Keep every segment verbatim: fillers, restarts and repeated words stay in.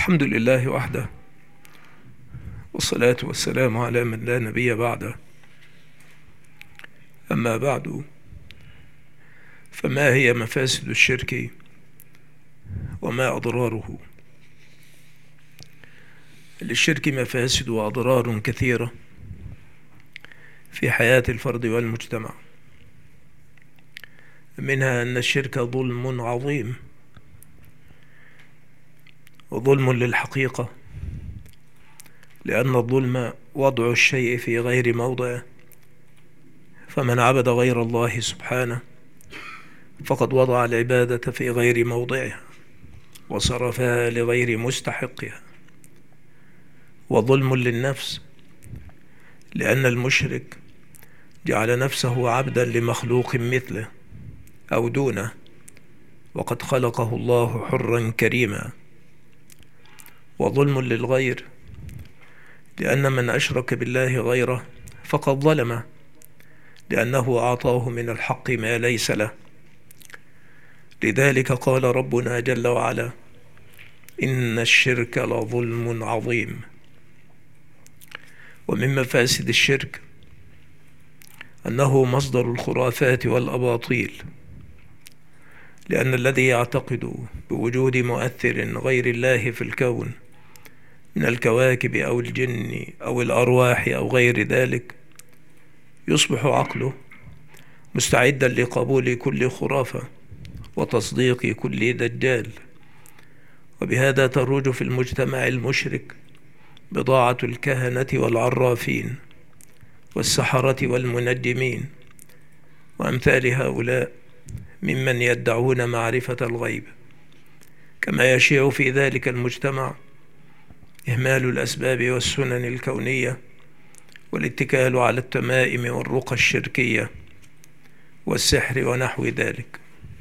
الحمد لله وحده، والصلاة والسلام على من لا نبي بعده. أما بعد، فما هي مفاسد الشرك وما أضراره؟ للشرك مفاسد وأضرار كثيرة في حياة الفرد والمجتمع. منها أن الشرك ظلم عظيم، وظلم للحقيقة، لأن الظلم وضع الشيء في غير موضعه، فمن عبد غير الله سبحانه فقد وضع العبادة في غير موضعها وصرفها لغير مستحقها. وظلم للنفس، لأن المشرك جعل نفسه عبدا لمخلوق مثله أو دونه، وقد خلقه الله حرا كريما. وظلم للغير، لأن من أشرك بالله غيره فقد ظلمه، لأنه أعطاه من الحق ما ليس له. لذلك قال ربنا جل وعلا: إن الشرك لظلم عظيم. ومن مفاسد الشرك أنه مصدر الخرافات والأباطيل، لأن الذي يعتقد بوجود مؤثر غير الله في الكون من الكواكب أو الجن أو الأرواح أو غير ذلك يصبح عقله مستعدا لقبول كل خرافة وتصديق كل دجال. وبهذا تروج في المجتمع المشرك بضاعة الكهنة والعرافين والسحرة والمنجمين وأمثال هؤلاء ممن يدعون معرفة الغيب. كما يشيع في ذلك المجتمع إهمال الأسباب والسنن الكونية والاتكال على التمائم والرقى الشركية والسحر ونحو ذلك.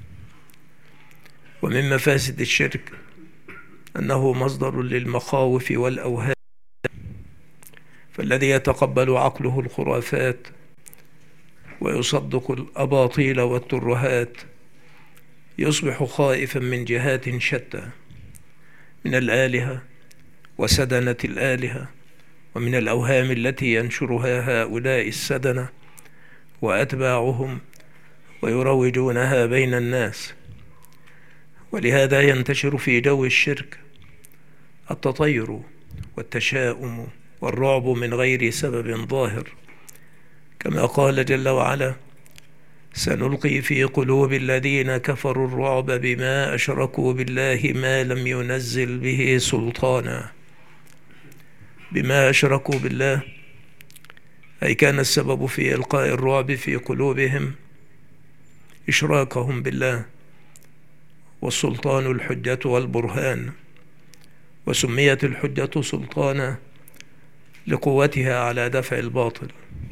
ومن مفاسد الشرك أنه مصدر للمخاوف والأوهام، فالذي يتقبل عقله الخرافات ويصدق الأباطيل والترهات يصبح خائفا من جهات شتى، من الآلهة وسدنة الآلهة، ومن الأوهام التي ينشرها هؤلاء السدنة وأتباعهم ويروجونها بين الناس. ولهذا ينتشر في جو الشرك التطير والتشاؤم والرعب من غير سبب ظاهر، كما قال جل وعلا: سنلقي في قلوب الذين كفروا الرعب بما أشركوا بالله ما لم ينزل به سلطانا. بما أشركوا بالله أي كان السبب في إلقاء الرعب في قلوبهم إشراكهم بالله، والسلطان الحجة والبرهان. وسميت الحجة سلطانا لقوتها على دفع الباطل.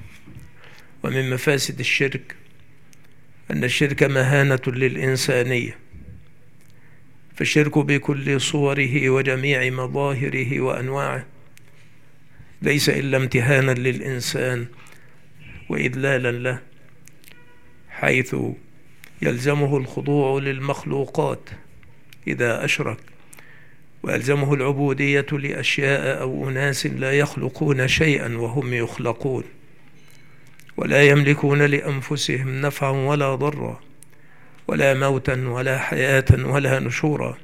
ومن مفاسد الشرك أن الشرك مهانة للإنسانية، فالشرك بكل صوره وجميع مظاهره وأنواعه ليس إلا امتهانا للإنسان وإذلالا له، حيث يلزمه الخضوع للمخلوقات إذا أشرك، ويلزمه العبودية لأشياء أو أناس لا يخلقون شيئا وهم يخلقون، ولا يملكون لأنفسهم نفعا ولا ضرا، ولا موتا ولا حياة ولا نشورا.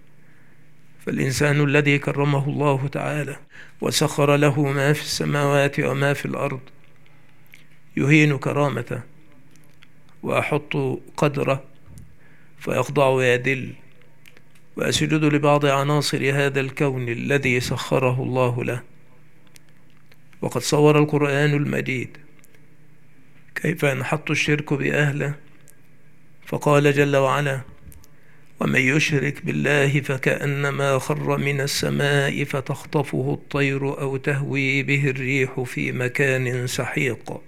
فالإنسان الذي كرمه الله تعالى وسخر له ما في السماوات وما في الأرض يهين كرامته ويحط قدره فيخضع ويذل ويسجد لبعض عناصر هذا الكون الذي سخره الله له. وقد صور القرآن المجيد كيف ينحط الشرك بأهله، فقال جل وعلا: ومن يشرك بالله فكأنما خر من السماء فتخطفه الطير أو تهوي به الريح في مكان سحيق.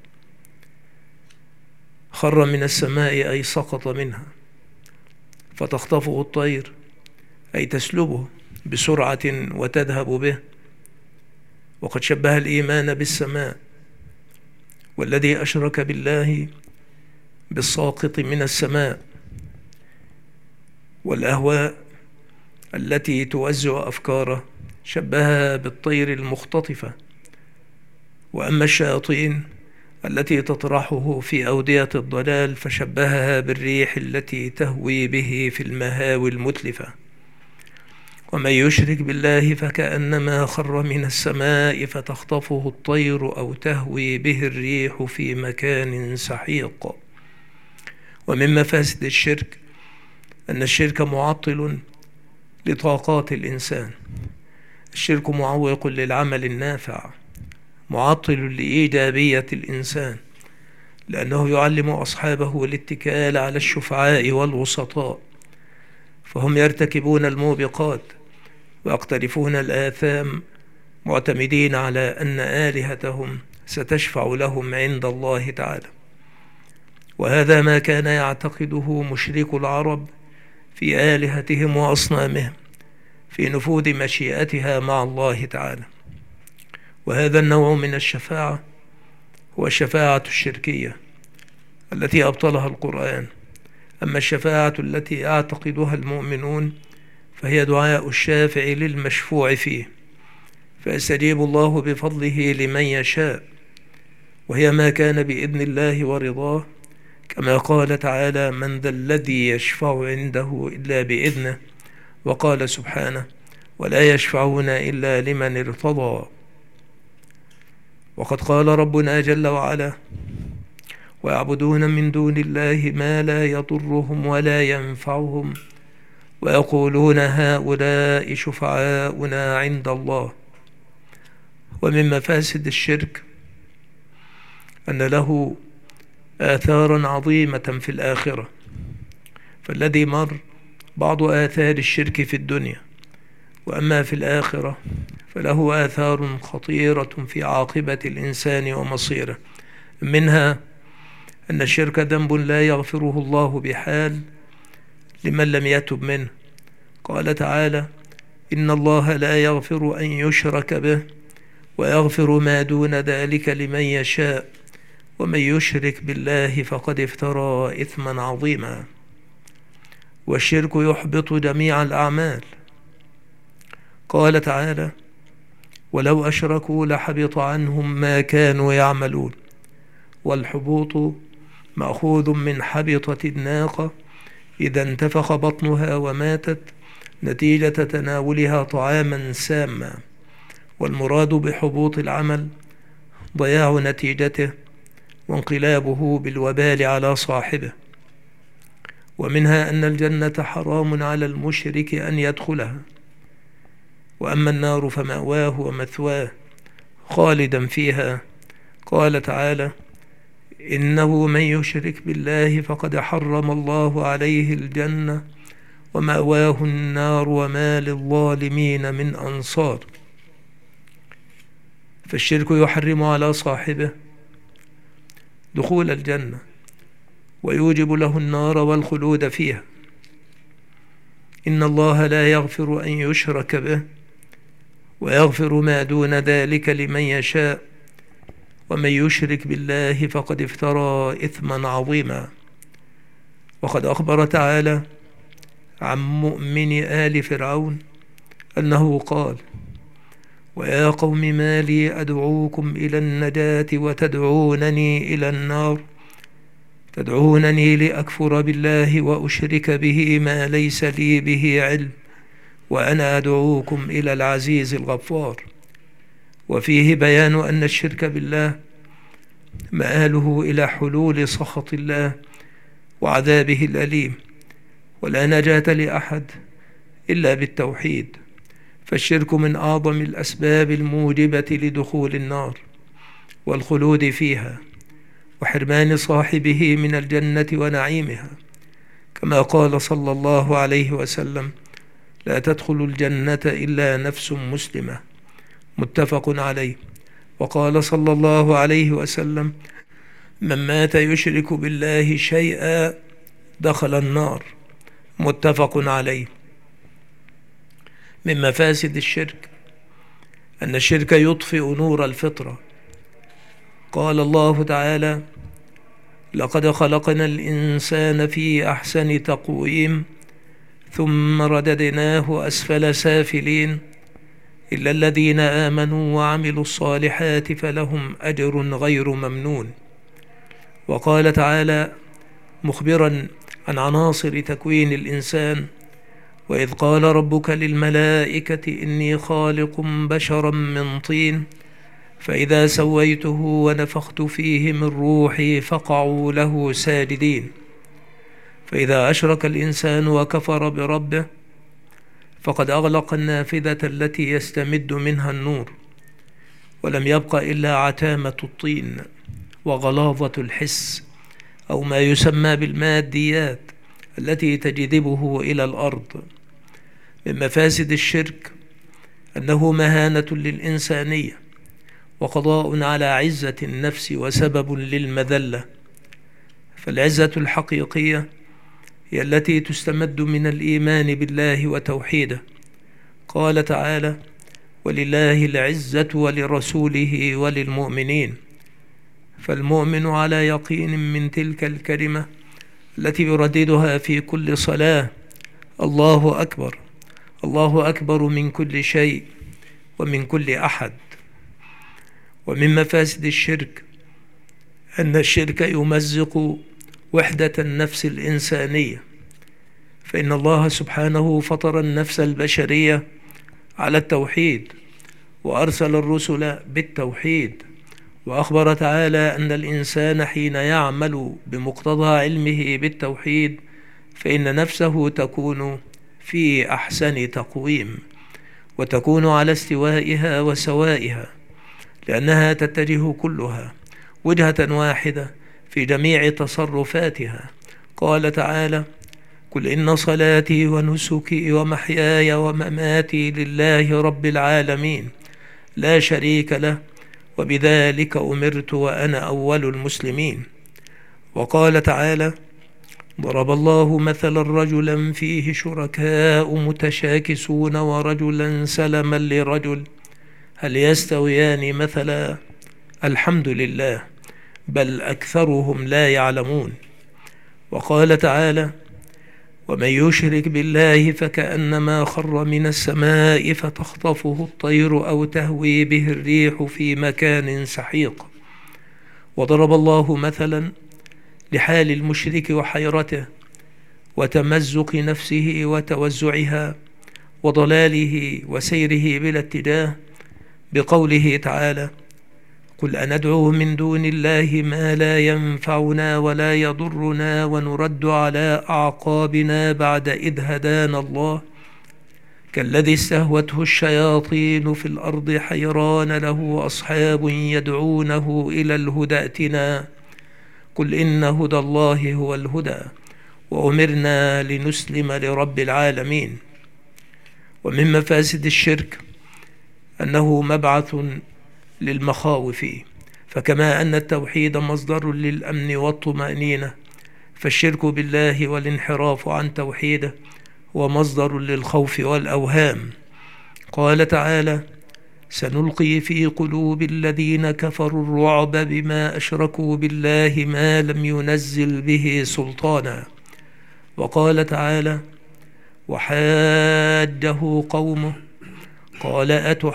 خر من السماء أي سقط منها، فتخطفه الطير أي تسلبه بسرعة وتذهب به. وقد شبه الإيمان بالسماء، والذي أشرك بالله بالساقط من السماء. والأهواء التي توزع أفكاره شبهها بالطير المختطفة، وأما الشياطين التي تطرحه في أودية الضلال فشبهها بالريح التي تهوي به في المهاوي المتلفة. ومن يشرك بالله فكأنما خر من السماء فتخطفه الطير أو تهوي به الريح في مكان سحيق. ومن مفاسد الشرك أن الشرك معطل لطاقات الإنسان. الشرك معوق للعمل النافع، معطل لإيجابية الإنسان، لأنه يعلم أصحابه الاتكال على الشفعاء والوسطاء، فهم يرتكبون الموبقات ويقترفون الآثام معتمدين على أن آلهتهم ستشفع لهم عند الله تعالى. وهذا ما كان يعتقده مشركو العرب في آلهتهم وأصنامهم في نفوذ مشيئتها مع الله تعالى. وهذا النوع من الشفاعة هو الشفاعة الشركية التي أبطلها القرآن. أما الشفاعة التي يعتقدها المؤمنون فهي دعاء الشافع للمشفوع فيه، فيستجيب الله بفضله لمن يشاء، وهي ما كان بإذن الله ورضاه، كما قال تعالى: من ذا الذي يشفع عنده إلا بإذنه، وقال سبحانه: ولا يشفعون إلا لمن ارتضى. وقد قال ربنا جل وعلا: ويعبدون من دون الله ما لا يضرهم ولا ينفعهم ويقولون هؤلاء شفعاؤنا عند الله. ومن مفاسد الشرك أن له آثارا عظيمة في الآخرة، فالذي مر بعض آثار الشرك في الدنيا، وأما في الآخرة فله آثار خطيرة في عاقبة الإنسان ومصيره. منها أن الشرك ذنب لا يغفره الله بحال لمن لم يتب منه. قال تعالى: إن الله لا يغفر أن يشرك به ويغفر ما دون ذلك لمن يشاء ومن يشرك بالله فقد افترى إثما عظيما. والشرك يحبط جميع الأعمال. قال تعالى: ولو أشركوا لحبط عنهم ما كانوا يعملون. والحبوط مأخوذ من حبطة الناقة إذا انتفخ بطنها وماتت نتيجة تناولها طعاما ساما. والمراد بحبوط العمل ضياع نتيجته وانقلابه بالوبال على صاحبه. ومنها أن الجنة حرام على المشرك أن يدخلها، وأما النار فمأواه ومثواه خالدا فيها. قال تعالى: إنه من يشرك بالله فقد حرم الله عليه الجنة ومأواه النار وما للظالمين من أنصار. فالشرك يحرم على صاحبه دخول الجنة ويوجب له النار والخلود فيها. إن الله لا يغفر أن يشرك به ويغفر ما دون ذلك لمن يشاء ومن يشرك بالله فقد افترى إثما عظيما. وقد أخبر تعالى عن مؤمن آل فرعون أنه قال: ويا قوم ما لي أدعوكم إلى النجاة وتدعونني إلى النار تدعونني لأكفر بالله وأشرك به ما ليس لي به علم وأنا أدعوكم إلى العزيز الغفار. وفيه بيان أن الشرك بالله مآله إلى حلول سخط الله وعذابه الأليم، ولا نجاة لأحد إلا بالتوحيد. فالشرك من أعظم الأسباب الموجبة لدخول النار والخلود فيها وحرمان صاحبه من الجنة ونعيمها، كما قال صلى الله عليه وسلم: لا تدخل الجنة إلا نفس مسلمة، متفق عليه. وقال صلى الله عليه وسلم: من مات يشرك بالله شيئا دخل النار، متفق عليه. من مفاسد الشرك أن الشرك يطفئ نور الفطرة. قال الله تعالى: لقد خلقنا الإنسان في أحسن تقويم ثم رددناه أسفل سافلين إلا الذين آمنوا وعملوا الصالحات فلهم أجر غير ممنون. وقال تعالى مخبرا عن عناصر تكوين الإنسان: وإذ قال ربك للملائكة إني خالق بشرا من طين فإذا سويته ونفخت فيه من روحي فقعوا له ساجدين. فإذا أشرك الإنسان وكفر بربه فقد أغلق النافذة التي يستمد منها النور، ولم يبق إلا عتامة الطين وغلاظة الحس أو ما يسمى بالماديات التي تجذبه إلى الأرض. من مفاسد الشرك أنه مهانة للإنسانية وقضاء على عزة النفس وسبب للمذلة، فالعزة الحقيقية هي التي تستمد من الإيمان بالله وتوحيده. قال تعالى: ولله العزة ولرسوله وللمؤمنين. فالمؤمن على يقين من تلك الكلمة التي يرددها في كل صلاة: الله أكبر، الله أكبر من كل شيء ومن كل أحد. ومن مفاسد الشرك أن الشرك يمزق وحدة النفس الإنسانية، فإن الله سبحانه فطر النفس البشرية على التوحيد وأرسل الرسل بالتوحيد، وأخبر تعالى أن الإنسان حين يعمل بمقتضى علمه بالتوحيد فإن نفسه تكون في أحسن تقويم وتكون على استوائها وسوائها، لأنها تتجه كلها وجهة واحدة في جميع تصرفاتها. قال تعالى: قل إن صلاتي ونسكي ومحياي ومماتي لله رب العالمين لا شريك له وبذلك أمرت وأنا أول المسلمين. وقال تعالى: ضرب الله مثلا رجلا فيه شركاء متشاكسون ورجلا سلما لرجل هل يستويان مثلا الحمد لله بل أكثرهم لا يعلمون. وقال تعالى: ومن يشرك بالله فكأنما خر من السماء فتخطفه الطير أو تهوي به الريح في مكان سحيق. وضرب الله مثلا لحال المشرك وحيرته وتمزق نفسه وتوزعها وضلاله وسيره بلا اتجاه بقوله تعالى: قل أندعو من دون الله ما لا ينفعنا ولا يضرنا ونرد على أعقابنا بعد إذ هدانا الله كالذي استهوته الشياطين في الأرض حيران له أصحاب يدعونه إلى الهدى ائتنا قل إن هدى الله هو الهدى وأمرنا لنسلم لرب العالمين. ومن مفاسد الشرك أنه مبعث للمخاوف، فكما أن التوحيد مصدر للأمن والطمأنينة فالشرك بالله والانحراف عن توحيده هو مصدر للخوف والأوهام. قال تعالى: سنلقي في قلوب الذين كفروا الرعب بما أشركوا بالله ما لم ينزل به سلطانا. وقال تعالى: وحاجه قومه قال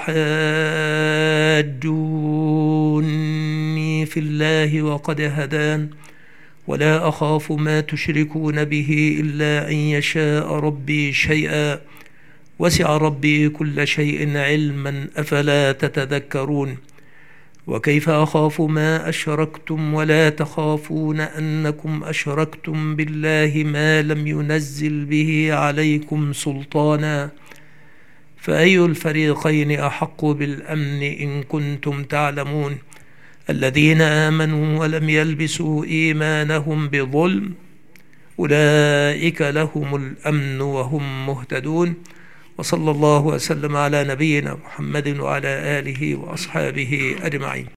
أتحاجوني في الله وقد هدان ولا أخاف ما تشركون به إلا أن يشاء ربي شيئا وسع ربي كل شيء علما أفلا تتذكرون. وكيف أخاف ما أشركتم ولا تخافون أنكم أشركتم بالله ما لم ينزل به عليكم سلطانا فأي الفريقين أحق بالأمن إن كنتم تعلمون الذين آمنوا ولم يلبسوا إيمانهم بظلم أولئك لهم الأمن وهم مهتدون. وصلى الله وسلم على نبينا محمد وعلى آله وأصحابه أجمعين.